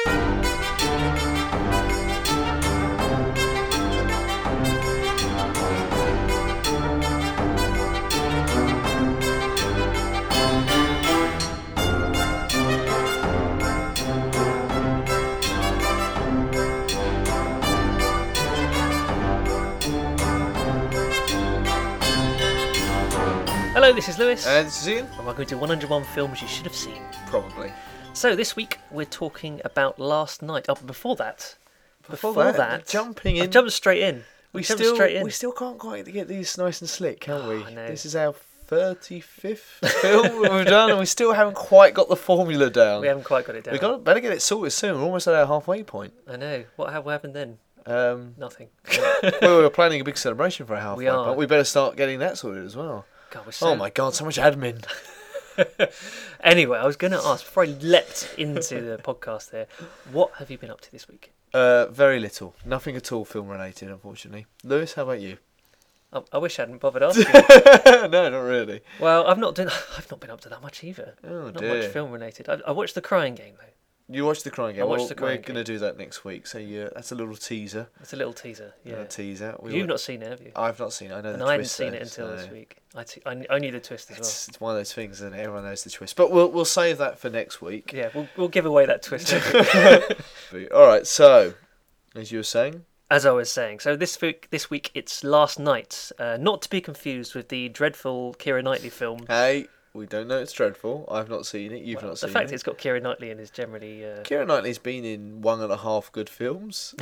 Hello, this is Lewis. And this is Ian. And welcome to 101 Films You Should Have Seen. Probably. So this week we're talking about Last Night. Oh, but before that, jumping in. I've jumped straight in. We still can't quite get these nice and slick, can we? I know. This is our 35th film we've done, and we still haven't quite got the formula down. We haven't quite got it down. We better get it sorted soon. We're almost at our halfway point. I know. What happened then? Nothing. We were planning a big celebration for our halfway are. point. We better start getting that sorted as well. God, Oh my God, so much admin. Anyway, I was going to ask, before I leapt into the podcast there, what have you been up to this week? Very little. Nothing at all film related, unfortunately. Lewis, how about you? I wish I hadn't bothered asking. No, not really. Well, I've not been up to that much either. Oh, not dear. much film related. I watched The Crying Game, though. You watched The Crying Game? I watched The Crying We're going to do that next week, so that's a little teaser. It's a little teaser, yeah. A teaser. You've not seen it, have you? I've not seen it. I know and the I hadn't twist. seen it until this week. I knew the twist as well. It's one of those things, and everyone knows the twist. But we'll save that for next week. Yeah, we'll give away that twist. All right, so, as you were saying... As I was saying, so this week it's Last Night, not to be confused with the dreadful Keira Knightley film. Hey, we don't know it's dreadful. I've not seen it. You've not seen it. The fact it's got Keira Knightley in is generally... Keira Knightley's been in 1.5 good films.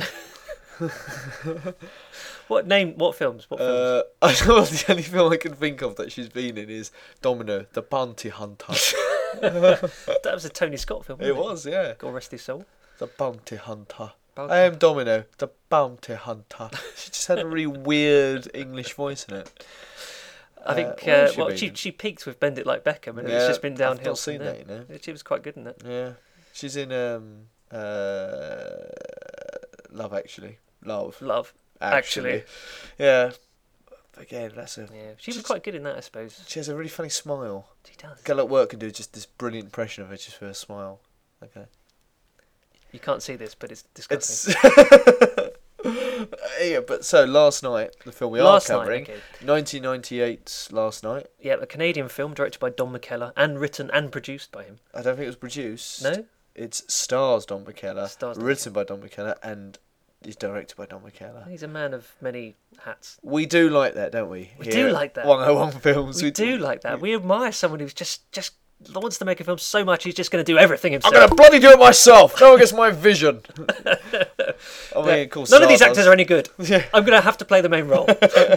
What films? What films? I know the only film I can think of that she's been in is Domino, the Bounty Hunter. That was a Tony Scott film, wasn't It was, yeah. God rest his soul. The Bounty Hunter. I am Domino, the Bounty Hunter. She just had a really weird English voice in it. I think she peaked with Bend It Like Beckham, and it's just been downhill. I've not seen that, you know. She was quite good in that. Yeah, she's in Love Actually. Love Actually. Yeah. Again, She was quite good in that, I suppose. She has a really funny smile. She does. Girl at work can do just this brilliant impression of her just for a smile. Okay. You can't see this, but it's disgusting. Yeah, but so Last Night, the film we are covering, 1998's Last Night. Yeah, a Canadian film directed by Don McKellar and written and produced by him. I don't think it was produced. No? It stars Don McKellar, written by Don McKellar, and is directed by Don McKellar. He's a man of many hats. We do like that, don't we? We do like that. 101 Films. We do like that. We admire someone who's just wants to make a film so much he's just going to do everything himself. I'm going to bloody do it myself. No one gets my vision. I mean, of course, none of these actors are any good. Yeah. I'm going to have to play the main role.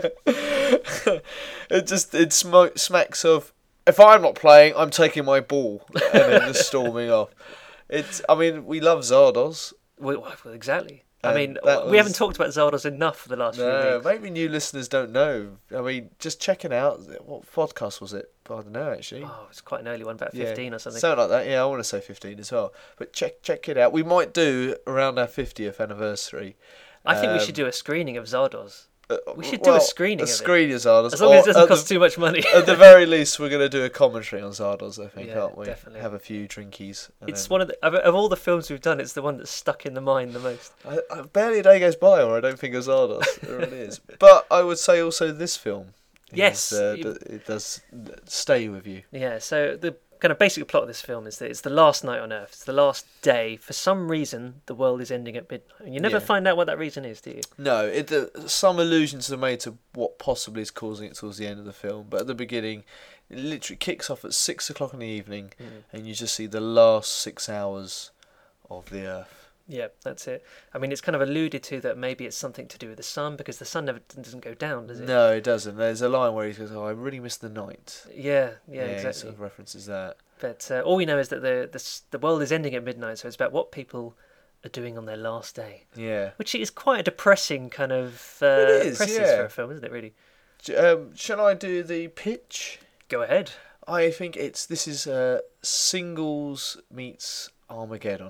It smacks of, if I'm not playing, I'm taking my ball and then just storming off. I mean, we love Zardoz. Well, exactly. I mean, we haven't talked about Zardoz enough for the last few weeks. Maybe new listeners don't know. I mean, just checking out, what podcast was it? I don't know, actually. Oh, it's quite an early one, about 15 or something. Something like that, yeah, I want to say 15 as well. But check it out. We might do around our 50th anniversary. I think we should do a screening of Zardoz. We should do a screening of it. A screening of Zardoz. As long as it doesn't cost too much money. At the very least, we're going to do a commentary on Zardoz, I think, aren't we? Definitely. Have a few drinkies. It's one of all the films we've done, it's the one that's stuck in the mind the most. Barely a day goes by where I don't think of Zardoz. It really is. But I would say also this film. Yes. It does stay with you. Yeah, so the kind of basic plot of this film is that it's the last night on Earth. It's the last day. For some reason, the world is ending at midnight. And you never find out what that reason is, do you? No, some allusions are made to what possibly is causing it towards the end of the film. But at the beginning, it literally kicks off at 6 o'clock in the evening, and you just see the last 6 hours of the Earth. Yeah, that's it. I mean, it's kind of alluded to that maybe it's something to do with the sun, because the sun doesn't go down, does it? No, it doesn't. There's a line where he goes, I really miss the night. Yeah, exactly. He sort of references that. But all we know is that the world is ending at midnight, so it's about what people are doing on their last day. Yeah. Which is quite a depressing kind of it is, preface for a film, isn't it, really? Shall I do the pitch? Go ahead. I think this is Singles meets Armageddon.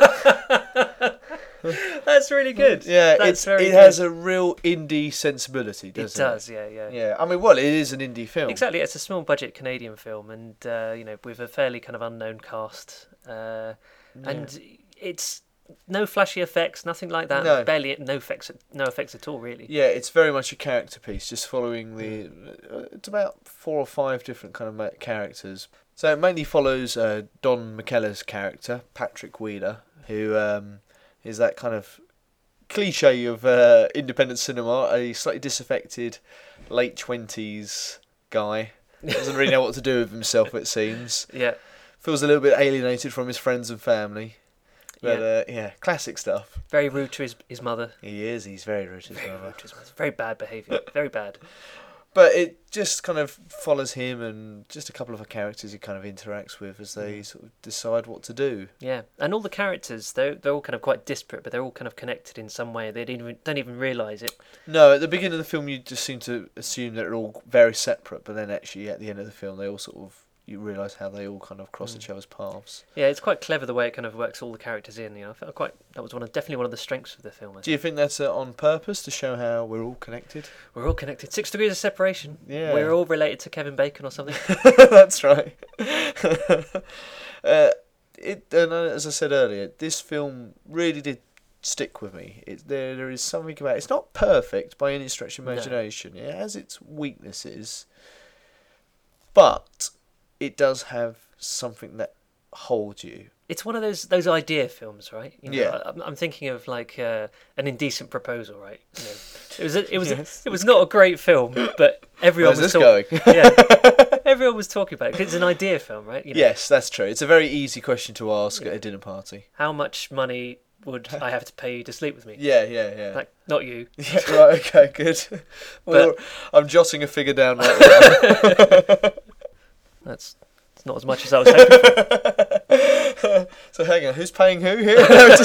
That's really good. Yeah, it has a real indie sensibility, doesn't it? It does, yeah. Yeah, I mean, well, it is an indie film. Exactly, it's a small budget Canadian film, and with a fairly kind of unknown cast, and it's no flashy effects, nothing like that. No. Barely no effects at all, really. Yeah, it's very much a character piece, just following the. It's about 4 or 5 different kind of characters. So it mainly follows Don McKellar's character, Patrick Wheeler, who is that kind of cliche of independent cinema, a slightly disaffected late 20s guy. Doesn't really know what to do with himself, it seems. Yeah. Feels a little bit alienated from his friends and family. But classic stuff. Very rude to his mother. He is, he's very rude to his mother. Very bad behaviour. Very bad. But it just kind of follows him and just a couple of the characters he kind of interacts with as they sort of decide what to do. Yeah, and all the characters, they're all kind of quite disparate, but they're all kind of connected in some way. They don't even realise it. No, at the beginning of the film you just seem to assume that they're all very separate, but then actually at the end of the film they all sort of, you realise how they all kind of cross each other's paths. Yeah, it's quite clever the way it kind of works all the characters in. I felt that was definitely one of the strengths of the film. Do you think that's on purpose to show how we're all connected? We're all connected. 6 degrees of separation. Yeah. We're all related to Kevin Bacon or something. That's right. As I said earlier, this film really did stick with me. There is something about it. It's not perfect by any stretch of imagination. No. It has its weaknesses, but it does have something that holds you. It's one of those idea films, right? Yeah. I'm thinking of like an Indecent Proposal, right? It was not a great film, but everyone Where's was this going? Yeah, everyone was talking about it. 'Cause it's an idea film, right? Yes, that's true. It's a very easy question to ask at a dinner party. How much money would I have to pay you to sleep with me? Yeah. Like, not you. Yeah, right. Okay, good. Well, I'm jotting a figure down right now. It's not as much as I was hoping for. So hang on, who's paying who here?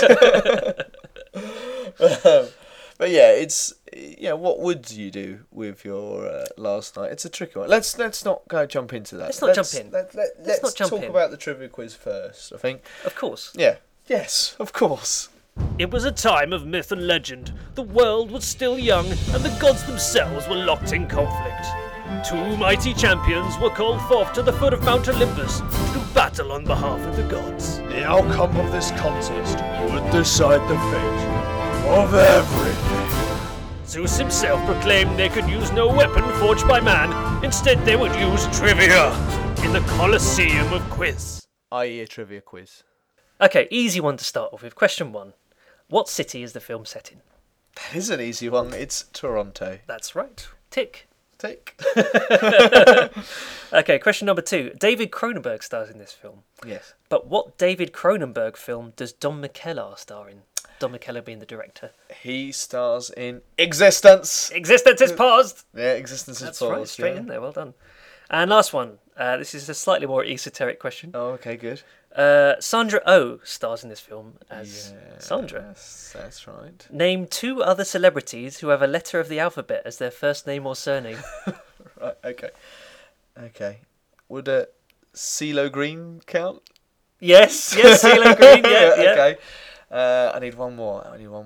But yeah, it's what would you do with your last night? It's a tricky one. Let's not go jump into that. Let's not jump in. Let's talk about the trivia quiz first, I think. Of course. Yeah. Yes, of course. It was a time of myth and legend. The world was still young, and the gods themselves were locked in conflict. 2 mighty champions were called forth to the foot of Mount Olympus to battle on behalf of the gods. The outcome of this contest would decide the fate of everything. Zeus himself proclaimed they could use no weapon forged by man. Instead, they would use trivia in the Colosseum of Quiz. I.e. a trivia quiz. Okay, easy one to start off with. Question 1. What city is the film set in? That is an easy one. It's Toronto. That's right. Tick. Tick. Okay, question number 2. David Cronenberg stars in this film. Yes. But what David Cronenberg film does Don McKellar star in? Don McKellar being the director. He stars in Existence. Existence is paused! Yeah, Existence is That's paused. right, straight in there, well done. And last one. This is a slightly more esoteric question. Oh, okay, good. Sandra Oh stars in this film as Sandra. Yes, that's right. Name 2 other celebrities who have a letter of the alphabet as their first name or surname. Right, okay. Would CeeLo Green count? Yes, CeeLo Green, yeah. Okay. I need one more.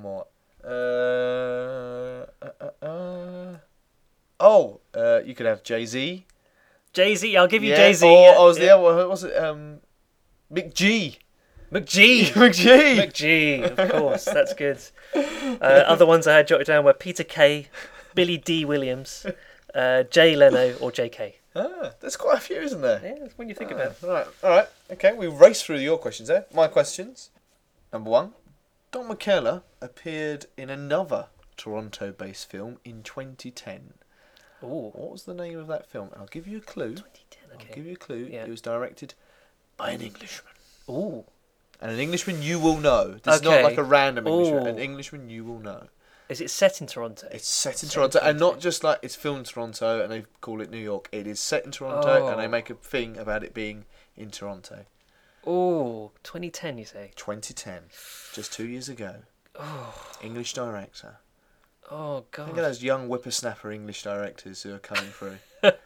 You could have Jay-Z. Jay-Z, I'll give you Yeah, Jay-Z. Or what was it? McG. McG. McG. Of course, that's good. Other ones I had jotted down were Peter Kay, Billy D. Williams, Jay Leno, or JK. There's quite a few, isn't there? Yeah, when you think about it. All right. Okay, we raced through your questions there. My questions. Number 1. Don McKellar appeared in another Toronto-based film in 2010. Ooh. What was the name of that film? I'll give you a clue. 2010, okay. I'll give you a clue. Yeah. It was directed by an Englishman. Ooh. And an Englishman you will know. This is not like a random Englishman. An Englishman you will know. Is it set in Toronto? It's set in Toronto, and not just like it's filmed in Toronto and they call it New York. It is set in Toronto, and they make a thing about it being in Toronto. Oh, 2010 you say? 2010, just 2 years ago. Oh. English director. Oh, God. Think of those young whippersnapper English directors who are coming through.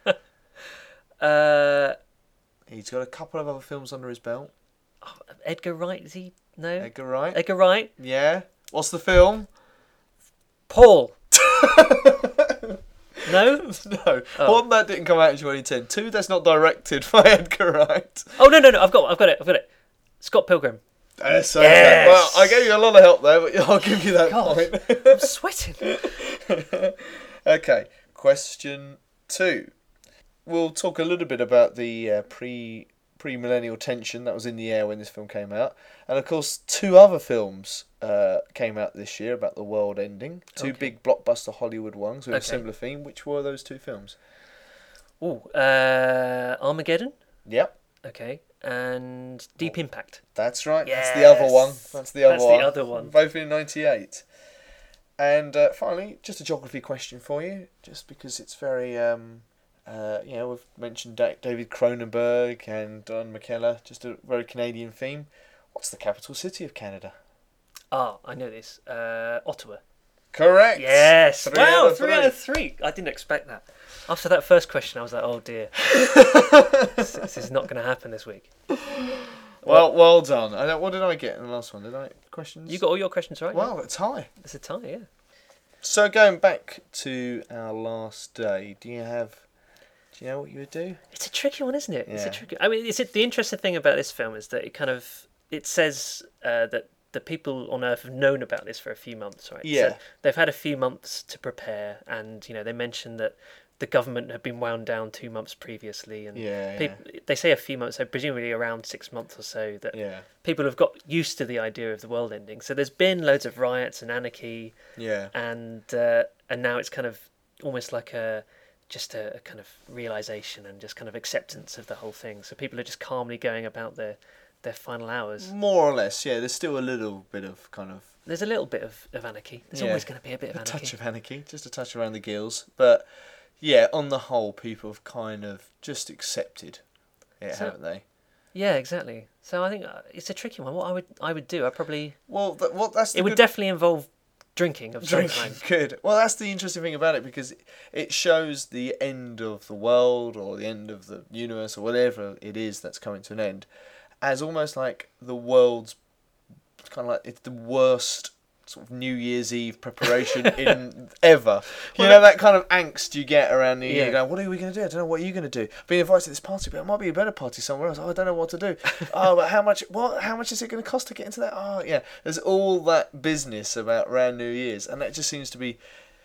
He's got a couple of other films under his belt. Oh, Edgar Wright, is he? No? Edgar Wright? Edgar Wright? Yeah. What's the film? Paul. No? No. Oh. 1, that didn't come out in 2010. 2, that's not directed by Edgar Wright. Oh, no. I've got it. Scott Pilgrim. Yes. Yes. Well, I gave you a lot of help there, but I'll give you that God, point. I'm sweating. Okay, question 2. We'll talk a little bit about the pre-millennial tension that was in the air when this film came out. And of course, 2 other films came out this year about the world ending. 2 big blockbuster Hollywood ones with a similar theme. Which were those 2 films? Armageddon. Yep. Okay. And Deep Impact. That's right. Yes. That's the other one. That's the other one. one. Both in 98. And finally, just a geography question for you, just because it's very, we've mentioned David Cronenberg and Don McKellar, just a very Canadian theme. What's the capital city of Canada? I know this. Ottawa. Correct. Yes. 3 out of 3 out of 3. I didn't expect that. After that first question, I was like, oh dear. This is not going to happen this week. Well done. What did I get in the last one? Did I questions? You got all your questions right. Well, a tie. It's a tie, yeah. So going back to our last day, do you know what you would do? It's a tricky one, isn't it? Yeah. It's a tricky. I mean, the interesting thing about this film is that it says that the people on Earth have known about this for a few months, right? Yeah. So they've had a few months to prepare, and they mentioned that the government had been wound down 2 months previously, and they say a few months, so presumably around 6 months or so, that people have got used to the idea of the world ending. So there's been loads of riots and anarchy, and now it's kind of almost like just a kind of realization and just kind of acceptance of the whole thing. So people are just calmly going about their final hours. More or less, yeah. There's still a little bit of kind of... There's a little bit of anarchy. There's always going to be a bit of anarchy. A touch of anarchy, just a touch around the gills. But, yeah, on the whole, people have kind of just accepted it, haven't they? Yeah, exactly. So I think it's a tricky one. What I would do, I probably... Well, it would definitely involve drinking of some kind. Good. Well, that's the interesting thing about it, because it shows the end of the world or the end of the universe or whatever it is that's coming to an end as almost like the world's kind of like it's the worst sort of New Year's Eve preparation in ever. You know that kind of angst you get around New Year. You go, what are we going to do? I don't know. What are you going to do? Being invited to this party, but it might be a better party somewhere else. Oh, I don't know what to do. Oh, but how much? What? How much is it going to cost to get into that? Oh, yeah. There's all that business about around New Year's, and that just seems to be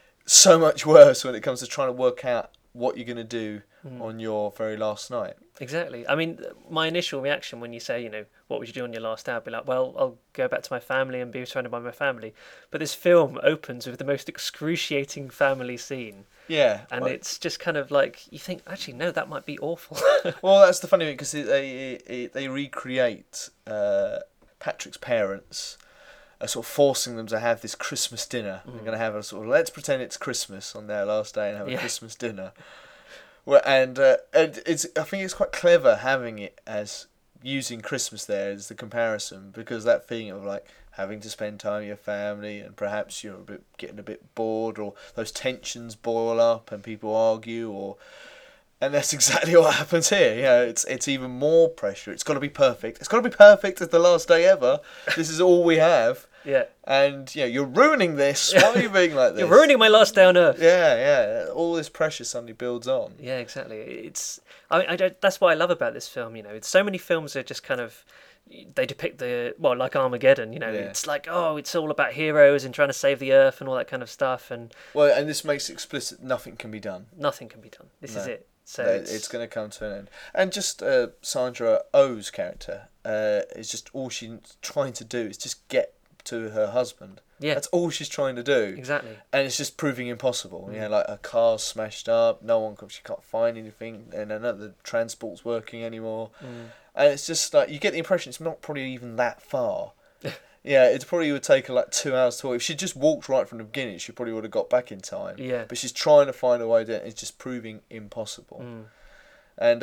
so much worse when it comes to trying to work out what you're going to do on your very last night. Exactly. I mean, my initial reaction when you say, what would you do on your last hour? I'd be like, well, I'll go back to my family and be surrounded by my family. But this film opens with the most excruciating family scene. Yeah. And it's just kind of like, you think, actually, no, that might be awful. Well, that's the funny thing, because they recreate Patrick's parents, sort of forcing them to have this Christmas dinner. They're going to have a sort of, let's pretend it's Christmas on their last day and have a Christmas dinner. Well, and I think it's quite clever having it as using Christmas there as the comparison, because that thing of like having to spend time with your family and perhaps you're getting a bit bored, or those tensions boil up and people argue, and that's exactly what happens here. It's even more pressure. It's got to be perfect. It's got to be perfect as the last day ever. This is all we have. Yeah. And you're ruining this. Why are you being like this? You're ruining my last day on Earth. Yeah. All this pressure suddenly builds on. Yeah, exactly. That's what I love about this film. So many films are just kind of, they depict like Armageddon. It's like, it's all about heroes and trying to save the Earth and all that kind of stuff. And this makes explicit nothing can be done. Nothing can be done. This is it. So it's going to come to an end. And just Sandra Oh's character is just all she's trying to do is just get to her husband. Yeah. That's all she's trying to do. Exactly. And it's just proving impossible. Like her car's smashed up, she can't find anything, and none of the transport's working anymore. And it's just like, you get the impression it's not probably even that far. It probably would take her like 2 hours to walk. If she just walked right from the beginning, she probably would have got back in time. Yeah. But she's trying to find a way to, it's just proving impossible. And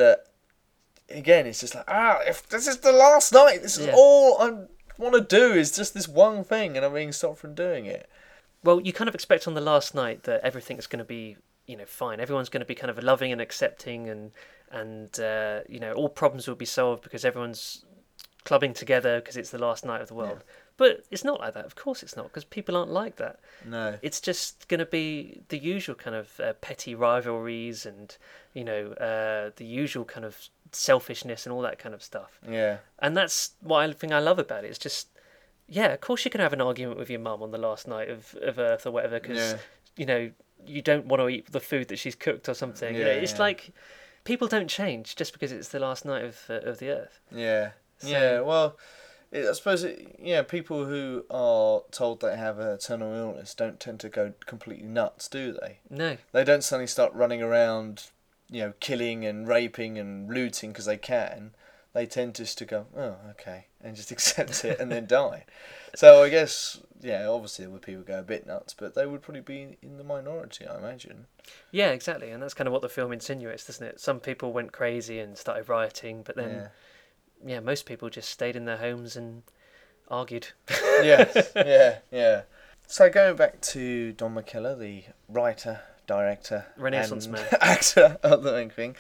again, it's just like, if this is the last night, this is all I want to do is just this one thing, and I'm being stopped from doing it. Well, you kind of expect on the last night that everything's going to be, fine. Everyone's going to be kind of loving and accepting, and all problems will be solved because everyone's clubbing together because it's the last night of the world. Yeah. But it's not like that. Of course it's not, because people aren't like that. No. It's just going to be the usual kind of petty rivalries and, the usual kind of selfishness and all that kind of stuff. Yeah. And that's what I love about it. It's just, yeah, of course you can have an argument with your mum on the last night of Earth or whatever, because, you know, you don't want to eat the food that she's cooked or something. You know, it's like, people don't change just because it's the last night of the Earth. Yeah. So, yeah, well, I suppose, people who are told they have a terminal illness don't tend to go completely nuts, do they? No. They don't suddenly start running around, killing and raping and looting because they can. They tend just to go, oh, okay, and just accept it and then die. So I guess, obviously there would people go a bit nuts, but they would probably be in the minority, I imagine. Yeah, exactly, and that's kind of what the film insinuates, doesn't it? Some people went crazy and started rioting, but then, most people just stayed in their homes and argued. Yeah. So going back to Don McKellar, the writer, director, Renaissance and man, actor of the main thing,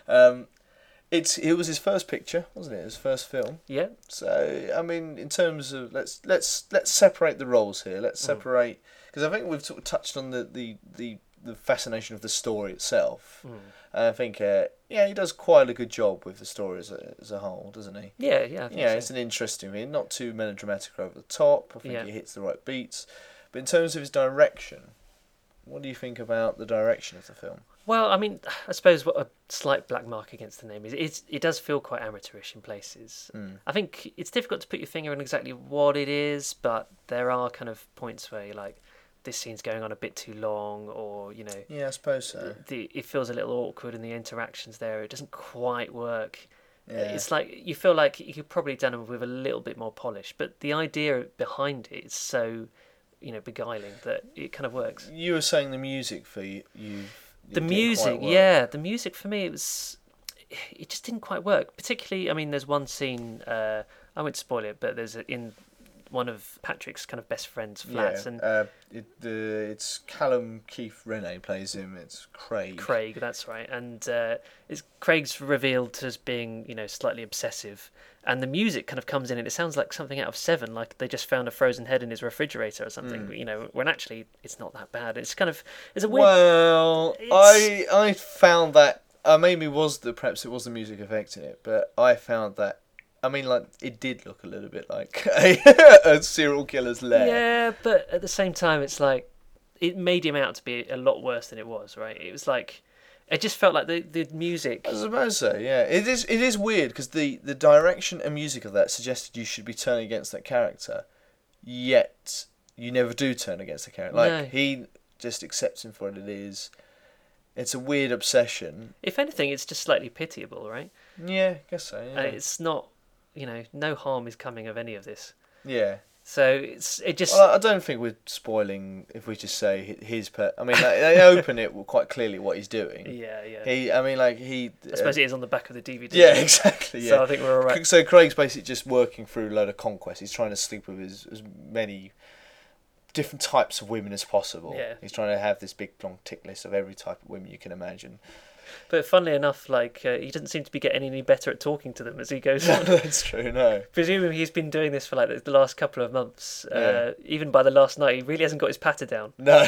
it was his first picture, wasn't it? His first film. Yeah. So I mean, in terms of let's separate the roles here. Let's separate, because I think we've sort of touched on the fascination of the story itself. And I think he does quite a good job with the story as a whole, doesn't he? Yeah, I think so. It's an interesting thing, not too melodramatic or over the top. I think he hits the right beats. But in terms of his direction, what do you think about the direction of the film? Well, I mean, I suppose what a slight black mark against the name is it does feel quite amateurish in places. I think it's difficult to put your finger on exactly what it is, but there are kind of points where you're like, this scene's going on a bit too long, or, Yeah, I suppose so. It feels a little awkward in the interactions there. It doesn't quite work. Yeah. It's like, you feel like you could probably done it with a little bit more polish, but the idea behind it is so, beguiling that it kind of works. You were saying the music for you the music, the music for me, it just didn't quite work. Particularly, I mean, there's one scene, I won't spoil it, but there's in one of Patrick's kind of best friend's flats, and it's Callum Keith Renee plays him. It's Craig. Craig, that's right, and Craig's revealed as being slightly obsessive, and the music kind of comes in, and it sounds like something out of Seven, like they just found a frozen head in his refrigerator or something. When actually it's not that bad. It's a weird. Well, I found that maybe perhaps it was the music affecting it, but I found that. I mean, like, it did look a little bit like a serial killer's lair. Yeah, but at the same time, it's like, it made him out to be a lot worse than it was, right? It was like, it just felt like the music... I suppose so, yeah. It is weird, because the direction and music of that suggested you should be turning against that character, yet you never do turn against the character. Like, he just accepts him for what it is. It's a weird obsession. If anything, it's just slightly pitiable, right? Yeah, I guess so, yeah. It's not... no harm is coming of any of this. Yeah. So it just... Well, I don't think we're spoiling if we just say his... I mean, they open it quite clearly what he's doing. Yeah. I suppose it is on the back of the DVD. Yeah, exactly, yeah. So I think we're all right. So Craig's basically just working through a load of conquests. He's trying to sleep with as many different types of women as possible. Yeah. He's trying to have this big long tick list of every type of women you can imagine. But funnily enough, he doesn't seem to be getting any better at talking to them as he goes on. That's true, no. Presumably he's been doing this for the last couple of months. Even by the last night, he really hasn't got his patter down. No.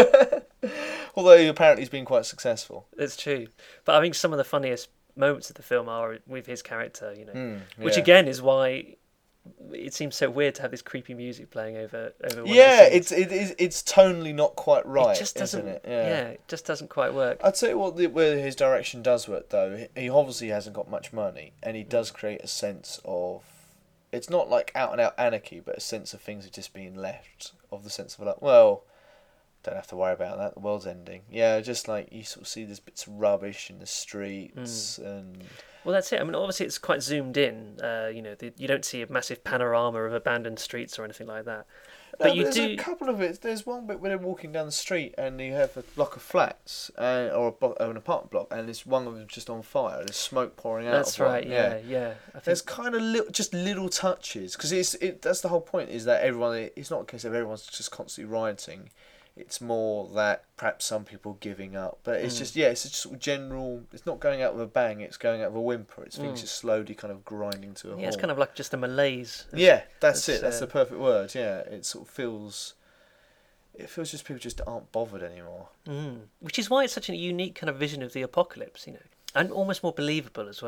Although apparently he's been quite successful. It's true. But I think some of the funniest moments of the film are with his character, which again is why it seems so weird to have this creepy music playing over one of the scenes. It's tonally not quite right, it just doesn't, isn't it? It just doesn't quite work. I'd say where his direction does work, though, he obviously hasn't got much money, and he does create a sense of... It's not like out-and-out anarchy, but a sense of things are just being left, of the sense of like, well, don't have to worry about that, the world's ending. Yeah, just like you sort of see there's bits of rubbish in the streets and... Well, that's it. I mean, obviously it's quite zoomed in. You don't see a massive panorama of abandoned streets or anything like that. But there's a couple of it. There's one bit where they're walking down the street and you have a block of flats or an apartment block, and this one of them just on fire. There's smoke pouring out. That's right. Yeah. I think there's kind of little touches, because that's the whole point, is that everyone. It's not a case of everyone's just constantly rioting. It's more that perhaps some people giving up, but it's just it's just sort of general. It's not going out with a bang; it's going out with a whimper. It's things just slowly kind of grinding to a halt. It's kind of like just a malaise. Yeah, that's it. That's the perfect word. Yeah, it sort of feels. It feels just people just aren't bothered anymore. Which is why it's such a unique kind of vision of the apocalypse, and almost more believable as well.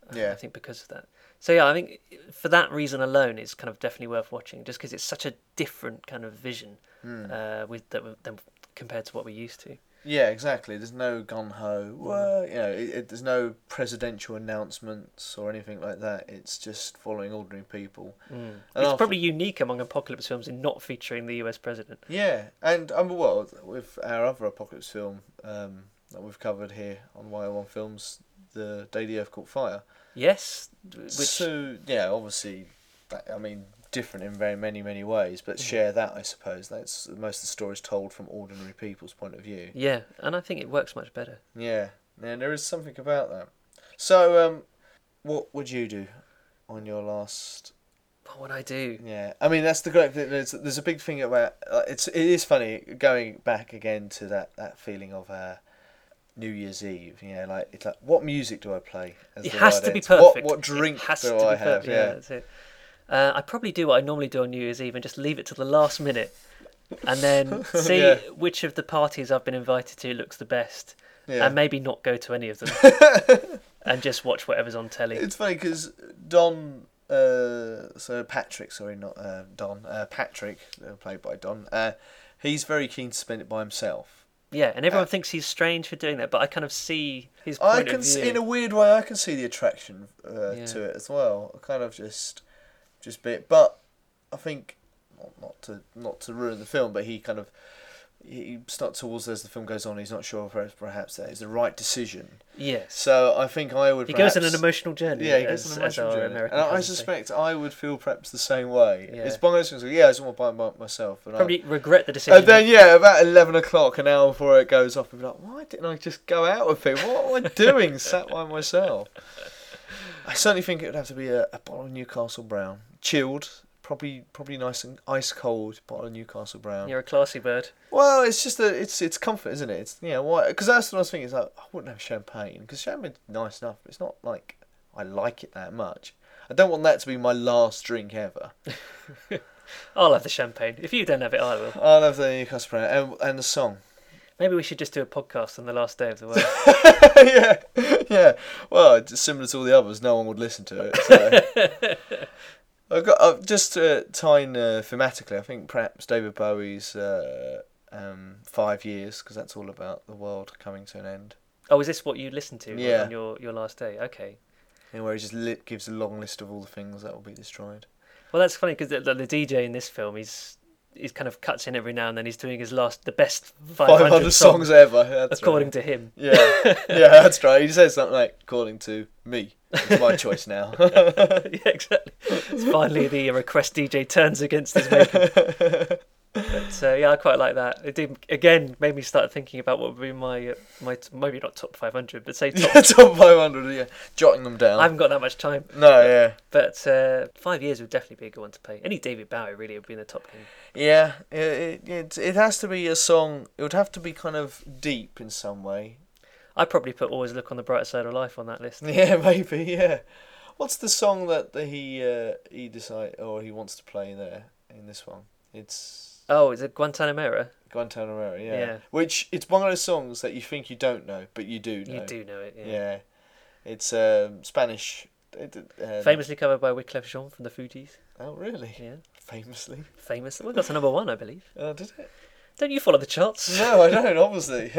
Yeah. I think because of that. So yeah, I think for that reason alone, it's kind of definitely worth watching, just because it's such a different kind of vision than compared to what we're used to. Yeah, exactly. There's no gun ho. Well, there's no presidential announcements or anything like that. It's just following ordinary people. And it's probably unique among apocalypse films in not featuring the US president. Yeah, and with our other apocalypse film that we've covered here on YO1 Films, The Day the Earth Caught Fire. Yes. So yeah, obviously, different in very many ways, but share that, I suppose. That's most of the stories told from ordinary people's point of view. Yeah, and I think it works much better. Yeah, there is something about that. So, what would you do on your last? What would I do? Yeah, that's the great thing. There's a big thing about it is funny going back again to that feeling of New Year's Eve. It's like, what music do I play? It has to be perfect. What drink do I have? Yeah, that's it. I probably do what I normally do on New Year's Eve and just leave it to the last minute, and then see which of the parties I've been invited to looks the best, and maybe not go to any of them, and just watch whatever's on telly. It's funny because Don, Patrick, played by Don, he's very keen to spend it by himself. Yeah, and everyone thinks he's strange for doing that, but I kind of see his point of view. In a weird way, I can see the attraction to it as well. I kind of just bit, but I think not to ruin the film, but he starts towards as the film goes on. He's not sure if perhaps that is the right decision. Yes. So I think I would. He goes on an emotional journey. Yeah, he goes on an emotional journey, American and I suspect I would feel perhaps the same way. Yeah. It's one of those things. I just want to buy it myself. And probably regret the decision. And then about 11 o'clock, an hour before it goes off, I'd be like, why didn't I just go out with people? What am I doing, sat by myself? I certainly think it would have to be a bottle of Newcastle Brown, chilled. Probably nice and ice cold bottle of Newcastle Brown. You're a classy bird. Well, it's just it's comfort, isn't it? It's why? Because that's what I was thinking. Is like, I wouldn't have champagne because champagne's nice enough, but it's not like I like it that much. I don't want that to be my last drink ever. I'll have the champagne. If you don't have it, I will. I'll have the Newcastle Brown and the song. Maybe we should just do a podcast on the last day of the world. yeah. Well, it's similar to all the others. No one would listen to it. So. I've just tying thematically, I think perhaps David Bowie's 5 years, because that's all about the world coming to an end. Oh, is this what you listened to Yeah. on your last day? Okay. And where he just gives a long list of all the things that will be destroyed. Well, that's funny because the DJ in this film, he's kind of cuts in every now and then. He's doing the best 500 songs ever. That's according to him. Yeah, that's right. He says something like, according to me. It's my choice now. Yeah, exactly. It's finally the request DJ turns against his maker. But I quite like that. It did, again, made me start thinking about what would be my maybe not top 500, but say top 500. Yeah, jotting them down. I haven't got that much time. No, yeah. But 5 years would definitely be a good one to play. Any David Bowie really would be in the top 10. Yeah, it has to be a song. It would have to be kind of deep in some way. I'd probably put Always Look on the Bright Side of Life on that list. Yeah, maybe. Yeah. What's the song that he decide or he wants to play there in this one? It's is it Guantanamera? Guantanamera, yeah. Which it's one of those songs that you think you don't know, but you do know. You do know it. Yeah. It's Spanish. Famously covered by Wyclef Jean from the Fugees. Oh, really? Yeah. Famously. Well, got to number 1, I believe. Oh, did it? Don't you follow the charts? No, I don't, obviously.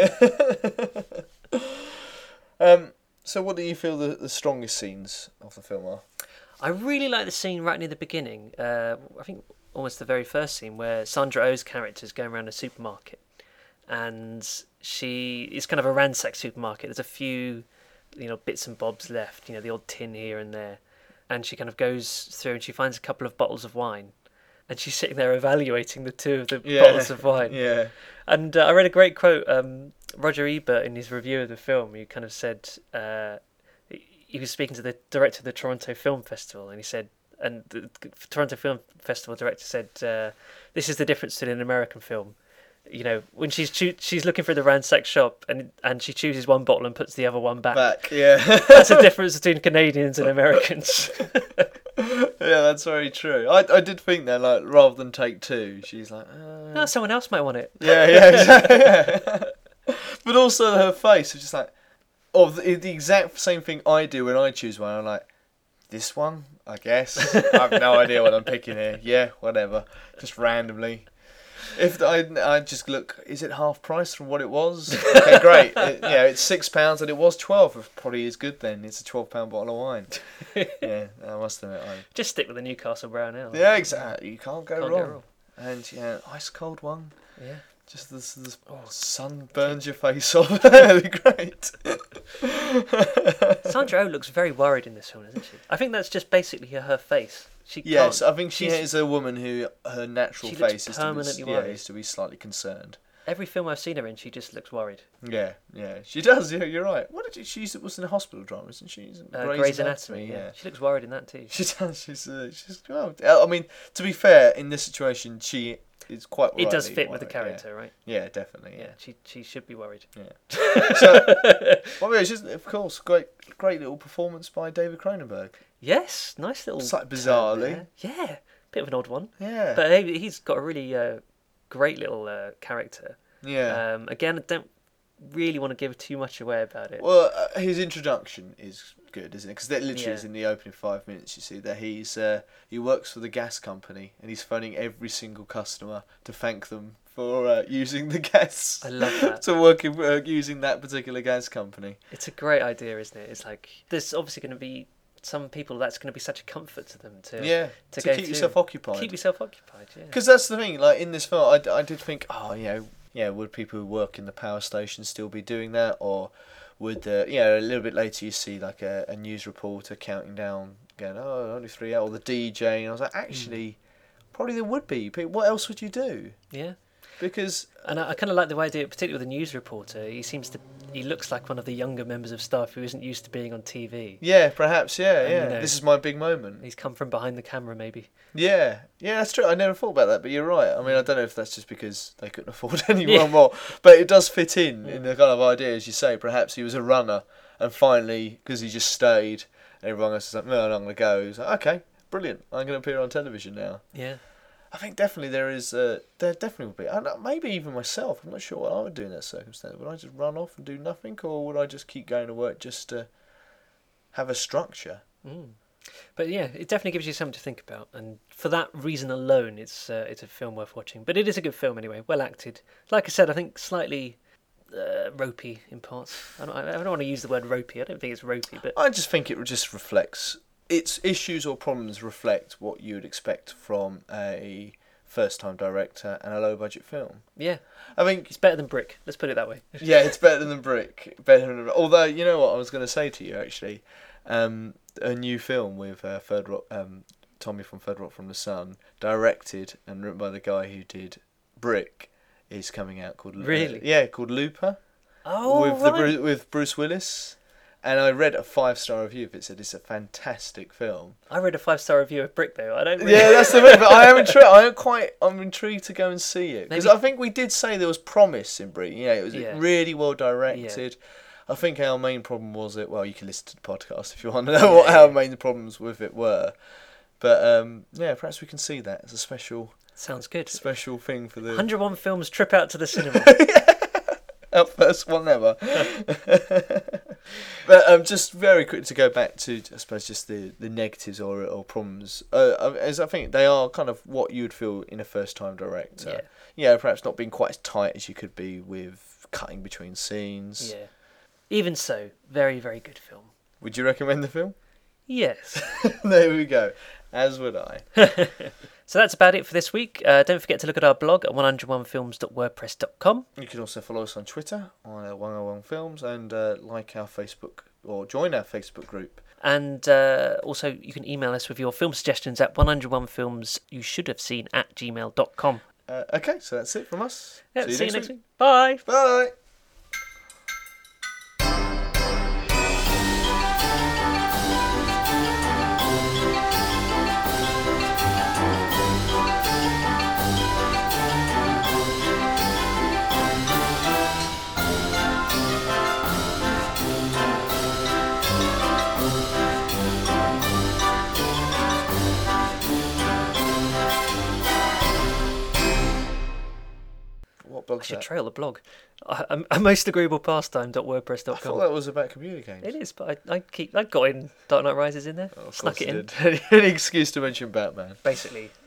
So what do you feel the strongest scenes of the film are? I really like the scene right near the beginning. I think almost the very first scene where Sandra Oh's character is going around a supermarket, and it's kind of a ransacked supermarket. There's a few, bits and bobs left. The odd tin here and there, and she kind of goes through and she finds a couple of bottles of wine, and she's sitting there evaluating the two of the bottles of wine. Yeah. And I read a great quote. Roger Ebert, in his review of the film, he kind of said he was speaking to the director of the Toronto Film Festival, and he said, and the Toronto Film Festival director said, "This is the difference to an American film. When she's looking for the ransacked shop, and she chooses one bottle and puts the other one back. Yeah, that's the difference between Canadians and Americans." Yeah, that's very true. I did think that, like, rather than take two, she's like, no, someone else might want it. Yeah, exactly. Yeah. But also her face is just like, of the exact same thing I do when I choose one. I'm like, this one, I guess. I have no idea what I'm picking here. Yeah, whatever. Just randomly. If I just look, is it half price from what it was? Okay, great. It's £6 and it was 12. It probably is good then. It's a £12 bottle of wine. Yeah, I must admit. Just stick with the Newcastle Brown Ale. Yeah, exactly. You can't go Can't wrong. go wrong. And yeah, ice cold one. Yeah. Just the sun burns your face off. That'd be great. Sandra Oh looks very worried in this film, isn't she? I think that's just basically her face. Yes, I think she is a woman who her natural face is permanently worried. is to be slightly concerned. Every film I've seen her in, she just looks worried. Yeah, she does. Yeah, you're right. What did she was in a hospital drama, isn't she? Grey's Anatomy. Yeah, she looks worried in that too. She does. She's well. I mean, to be fair, in this situation, she is quite. It does fit with the character, right? Yeah, definitely. Yeah, she should be worried. Yeah. So, well, it's just, of course, great little performance by David Cronenberg. Yes, nice little. It's like bizarrely. Yeah, bit of an odd one. Yeah. But he's got a really great little character. Yeah. Again, I don't really want to give too much away about it. Well, his introduction is good, isn't it? Because that literally is in the opening 5 minutes. You see that he works for the gas company and he's phoning every single customer to thank them for using the gas. I love that. to work using that particular gas company. It's a great idea, isn't it? It's like there's obviously going to be some people that's going to be such a comfort to them to go keep yourself occupied. Keep yourself occupied, yeah. Because that's the thing. Like in this film, I did think, would people who work in the power station still be doing that, or would a little bit later you see like a news reporter counting down, going, only 3 hours, or the DJ, and I was like, actually, probably there would be. But what else would you do? Yeah. Because and I kind of like the way they do it, particularly with the news reporter. He looks like one of the younger members of staff who isn't used to being on TV. Yeah, perhaps. Yeah. You know, this is my big moment. He's come from behind the camera, maybe. Yeah, that's true. I never thought about that, but you're right. I mean, I don't know if that's just because they couldn't afford anyone more, but it does fit in the kind of idea, as you say. Perhaps he was a runner, and finally, because he just stayed, everyone else is like, no, I'm going to go. He's like, okay, brilliant. I'm going to appear on television now. Yeah. I think definitely there definitely would be. Maybe even myself. I'm not sure what I would do in that circumstance. Would I just run off and do nothing, or would I just keep going to work just to have a structure? But yeah, it definitely gives you something to think about, and for that reason alone, it's a film worth watching. But it is a good film anyway, well acted. Like I said, I think slightly ropey in parts. I don't want to use the word ropey. I don't think it's ropey, but I just think it just reflects. Its issues or problems reflect what you would expect from a first-time director and a low-budget film. Yeah. I think it's better than Brick. Let's put it that way. Yeah, it's better than Brick. Although, you know what I was going to say to you, actually? A new film with Tommy from Third Rock from the Sun, directed and written by the guy who did Brick, is coming out called... Really? Called Looper. Oh, with Bruce Willis. And I read a 5-star review of it. Said it's a fantastic film. I read a 5-star review of Brick though. I don't. Really... Yeah, that's the thing. But I am intrigued. I'm intrigued to go and see it because I think we did say there was promise in Brick. It was really well directed. Yeah. I think our main problem was it. Well, you can listen to the podcast if you want to know what our main problems with it were. But perhaps we can see that as a special. Sounds good. Special thing for the 101 Films trip out to the cinema. Our first one ever. But just very quick to go back to, I suppose, just the negatives or problems. As I think they are kind of what you would feel in a first-time director. Yeah, perhaps not being quite as tight as you could be with cutting between scenes. Yeah. Even so, very, very good film. Would you recommend the film? Yes. There we go. As would I. So that's about it for this week. Don't forget to look at our blog at 101films.wordpress.com. You can also follow us on Twitter on 101 Films and like our Facebook or join our Facebook group. And also you can email us with your film suggestions at 101filmsyoushouldhaveseen@gmail.com. Okay, so that's it from us. Yeah, see you next week. Bye. Bye. What blog's I should that? trail the blog. A most agreeable pastime.wordpress.com. I thought that was about computer games. It is, but I got in Dark Knight Rises in there. Oh, of Snuck course it you in. did. Any excuse to mention Batman. Basically,